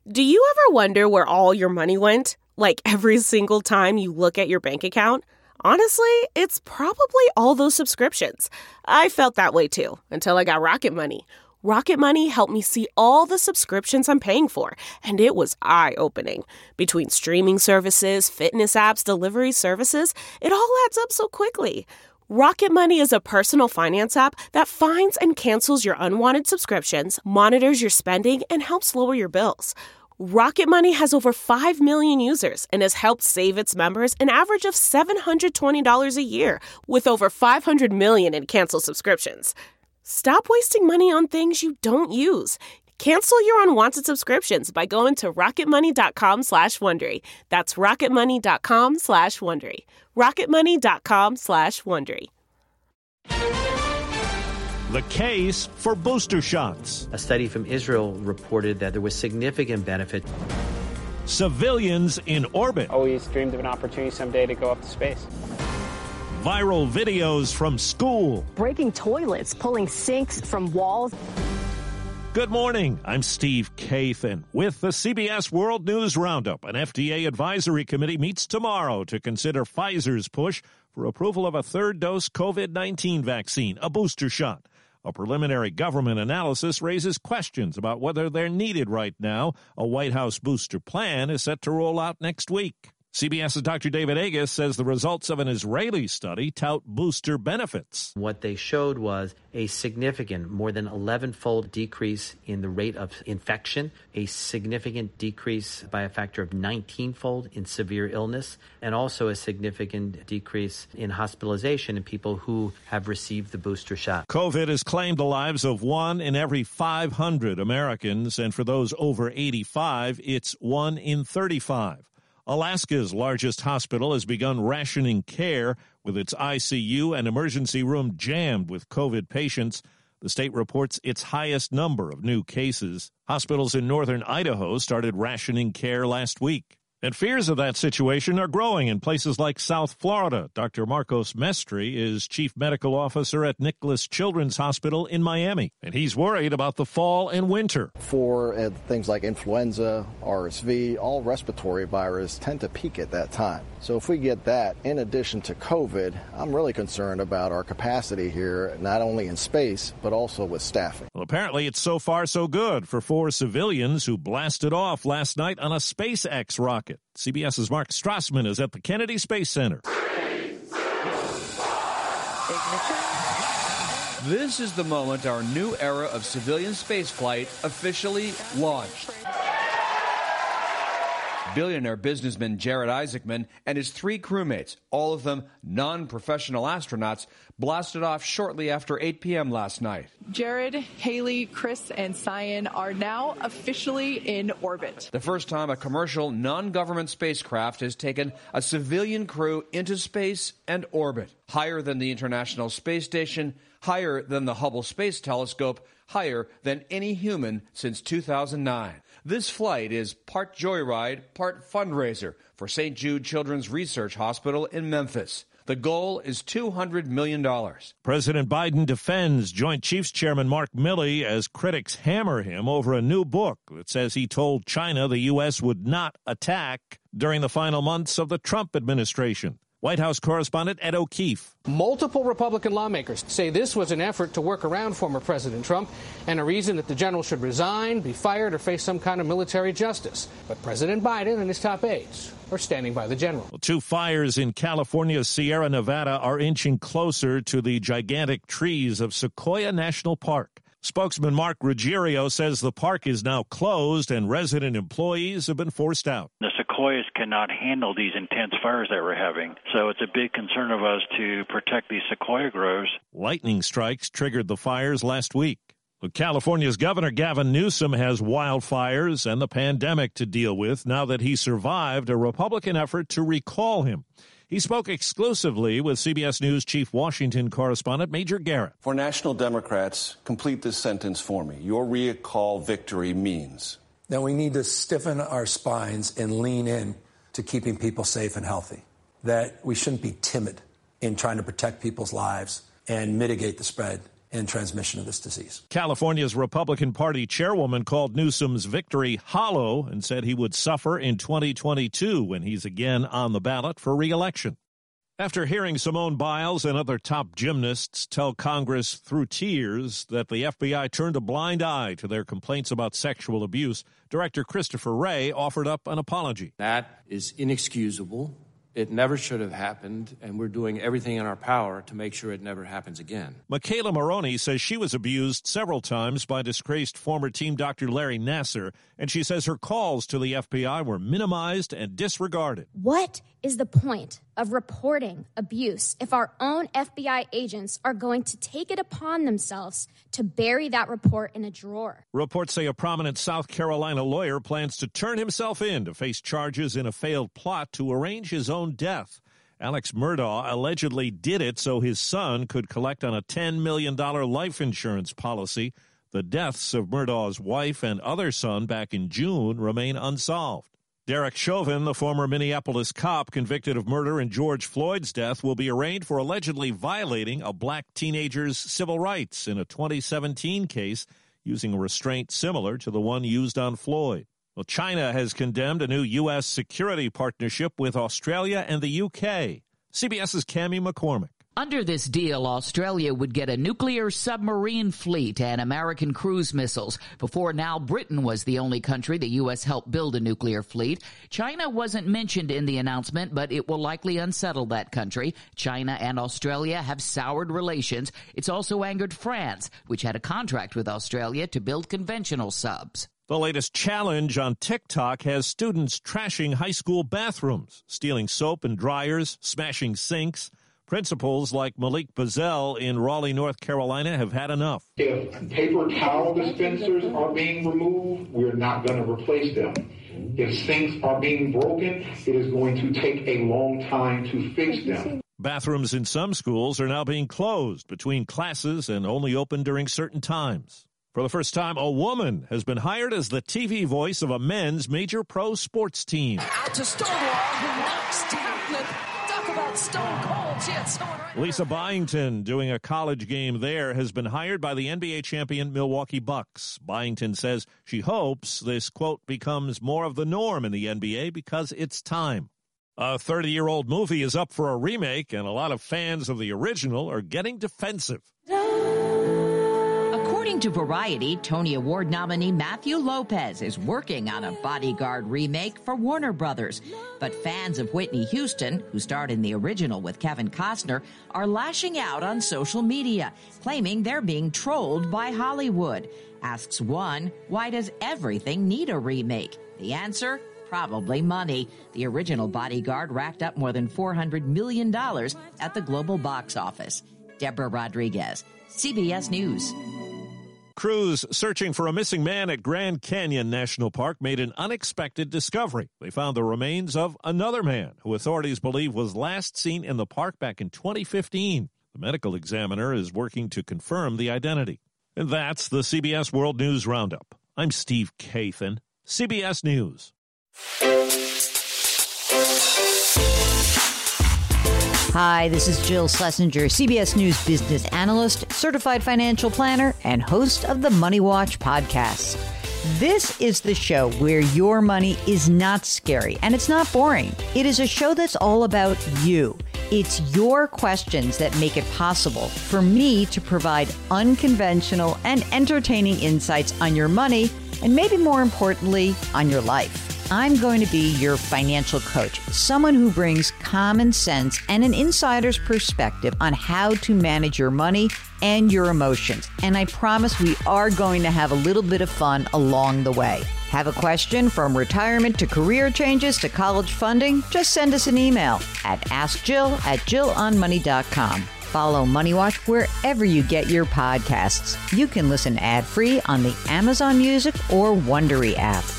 Do you ever wonder where all your money went? Like every single time you look at your bank account? Honestly, it's probably all those subscriptions. I felt that way too, until I got Rocket Money. Rocket Money helped me see all the subscriptions I'm paying for, and it was eye-opening. Between streaming services, fitness apps, delivery services, it all adds up so quickly. Rocket Money is a personal finance app that finds and cancels your unwanted subscriptions, monitors your spending, and helps lower your bills. Rocket Money has over 5 million users and has helped save its members an average of $720 a year, with over 500 million in canceled subscriptions. Stop wasting money on things you don't use. Cancel your unwanted subscriptions by going to rocketmoney.com/Wondery. That's rocketmoney.com/Wondery. rocketmoney.com/Wondery. The case for booster shots. A study from Israel reported that there was significant benefit. Civilians in orbit. Always dreamed of an opportunity someday to go up to space. Viral videos from school. Breaking toilets, pulling sinks from walls. Good morning. I'm Steve Kathan with the CBS World News Roundup. An FDA advisory committee meets tomorrow to consider Pfizer's push for approval of a third dose COVID-19 vaccine, a booster shot. A preliminary government analysis raises questions about whether they're needed right now. A White House booster plan is set to roll out next week. CBS's Dr. David Agus says the results of an Israeli study tout booster benefits. What they showed was a significant, more than 11-fold decrease in the rate of infection, a significant decrease by a factor of 19-fold in severe illness, and also a significant decrease in hospitalization in people who have received the booster shot. COVID has claimed the lives of 1 in every 500 Americans, and for those over 85, it's 1 in 35. Alaska's largest hospital has begun rationing care with its ICU and emergency room jammed with COVID patients. The state reports its highest number of new cases. Hospitals in northern Idaho started rationing care last week. And fears of that situation are growing in places like South Florida. Dr. Marcos Mestri is chief medical officer at Nicholas Children's Hospital in Miami, and he's worried about the fall and winter. For things like influenza, RSV, all respiratory viruses tend to peak at that time. So if we get that in addition to COVID, I'm really concerned about our capacity here, not only in space, but also with staffing. Well, apparently it's so far so good for 4 civilians who blasted off last night on a SpaceX rocket. CBS's Mark Strassman is at the Kennedy Space Center. This is the moment our new era of civilian spaceflight officially launched. Billionaire businessman Jared Isaacman and his 3 crewmates, all of them non-professional astronauts, blasted off shortly after 8 p.m. last night. Jared, Haley, Chris, and Cyan are now officially in orbit. The first time a commercial, non-government spacecraft has taken a civilian crew into space and orbit. Higher than the International Space Station, higher than the Hubble Space Telescope, higher than any human since 2009. This flight is part joyride, part fundraiser for St. Jude Children's Research Hospital in Memphis. The goal is $200 million. President Biden defends Joint Chiefs Chairman Mark Milley as critics hammer him over a new book that says he told China the U.S. would not attack during the final months of the Trump administration. White House correspondent Ed O'Keefe. Multiple Republican lawmakers say this was an effort to work around former President Trump and a reason that the general should resign, be fired, or face some kind of military justice. But President Biden and his top aides are standing by the general. Well, 2 fires in California's Sierra Nevada are inching closer to the gigantic trees of Sequoia National Park. Spokesman Mark Ruggiero says the park is now closed and resident employees have been forced out. The sequoias cannot handle these intense fires that we're having, so it's a big concern of us to protect these sequoia groves. Lightning strikes triggered the fires last week. California's Governor Gavin Newsom has wildfires and the pandemic to deal with now that he survived a Republican effort to recall him. He spoke exclusively with CBS News Chief Washington correspondent Major Garrett. For national Democrats, complete this sentence for me. Your recall victory means that we need to stiffen our spines and lean in to keeping people safe and healthy. That we shouldn't be timid in trying to protect people's lives and mitigate the spread in transmission of this disease. California's Republican Party chairwoman called Newsom's victory hollow and said he would suffer in 2022 when he's again on the ballot for re-election. After hearing Simone Biles and other top gymnasts tell Congress through tears that the FBI turned a blind eye to their complaints about sexual abuse, Director Christopher Wray offered up an apology. That is inexcusable. It never should have happened, and we're doing everything in our power to make sure it never happens again. Michaela Maroney says she was abused several times by disgraced former team Dr. Larry Nassar, and she says her calls to the FBI were minimized and disregarded. What is the point of reporting abuse if our own FBI agents are going to take it upon themselves to bury that report in a drawer? Reports say a prominent South Carolina lawyer plans to turn himself in to face charges in a failed plot to arrange his own death. Alex Murdaugh allegedly did it so his son could collect on a $10 million life insurance policy. The deaths of Murdaugh's wife and other son back in June remain unsolved. Derek Chauvin, the former Minneapolis cop convicted of murder in George Floyd's death, will be arraigned for allegedly violating a black teenager's civil rights in a 2017 case using a restraint similar to the one used on Floyd. Well, China has condemned a new U.S. security partnership with Australia and the UK. CBS's Cammie McCormick. Under this deal, Australia would get a nuclear submarine fleet and American cruise missiles. Before now, Britain was the only country the U.S. helped build a nuclear fleet. China wasn't mentioned in the announcement, but it will likely unsettle that country. China and Australia have soured relations. It's also angered France, which had a contract with Australia to build conventional subs. The latest challenge on TikTok has students trashing high school bathrooms, stealing soap and dryers, smashing sinks. Principals like Malik Bazell in Raleigh, North Carolina, have had enough. If paper towel dispensers are being removed, we're not going to replace them. If sinks are being broken, it is going to take a long time to fix them. Bathrooms in some schools are now being closed between classes and only open during certain times. For the first time, a woman has been hired as the TV voice of a men's major pro sports team. Out to Stonewall, who knocks Tacklet. Talk about Stone Cold. She had someone right. Lisa Byington, doing a college game there, has been hired by the NBA champion Milwaukee Bucks. Byington says she hopes this, quote, becomes more of the norm in the NBA because it's time. A 30-year-old movie is up for a remake, and a lot of fans of the original are getting defensive. According to Variety, Tony Award nominee Matthew Lopez is working on a Bodyguard remake for Warner Brothers. But fans of Whitney Houston, who starred in the original with Kevin Costner, are lashing out on social media, claiming they're being trolled by Hollywood. Asks one, why does everything need a remake? The answer? Probably money. The original Bodyguard racked up more than $400 million at the global box office. Deborah Rodriguez, CBS News. Crews searching for a missing man at Grand Canyon National Park made an unexpected discovery. They found the remains of another man who authorities believe was last seen in the park back in 2015. The medical examiner is working to confirm the identity. And that's the CBS World News Roundup. I'm Steve Kathan, CBS News. Hi, this is Jill Schlesinger, CBS News business analyst, certified financial planner, and host of the Money Watch podcast. This is the show where your money is not scary and it's not boring. It is a show that's all about you. It's your questions that make it possible for me to provide unconventional and entertaining insights on your money and maybe more importantly, on your life. I'm going to be your financial coach, someone who brings common sense and an insider's perspective on how to manage your money and your emotions. And I promise we are going to have a little bit of fun along the way. Have a question from retirement to career changes to college funding? Just send us an email at askjill@jillonmoney.com. Follow Money Watch wherever you get your podcasts. You can listen ad-free on the Amazon Music or Wondery app.